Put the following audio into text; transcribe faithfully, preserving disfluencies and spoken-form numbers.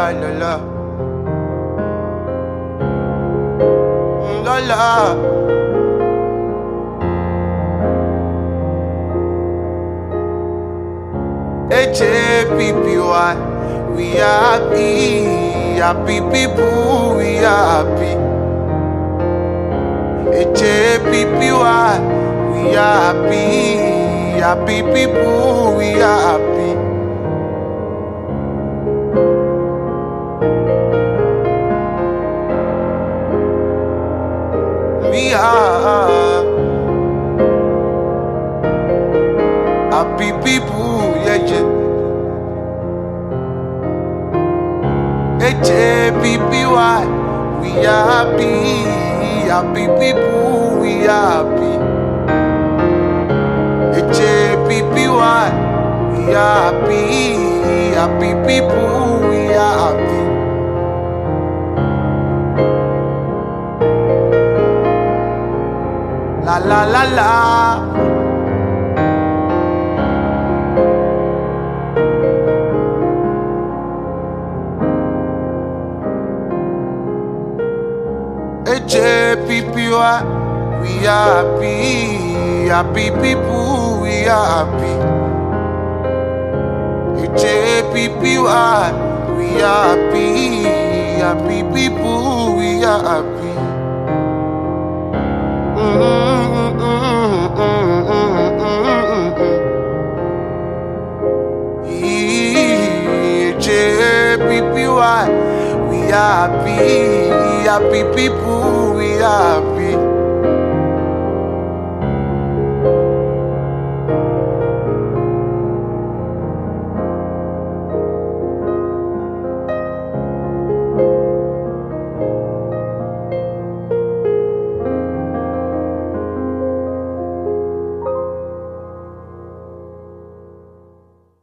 la la. La la. H A P P Y, we happy, happy people, we happy. H A P P Y, we happy, happy people, we happy. We are happy people, yeah, yeah. H A P P Y, we happy, happy people, we happy. H A P P Y, we happy, happy people, we happy. La la la la. H A P P Y, we happy, happy people, we happy. H A P P Y, we happy, happy people, we happy. Mm-hmm, mm-hmm, mm-hmm, mm-hmm. H A P P Y, we happy, happy people, we happy.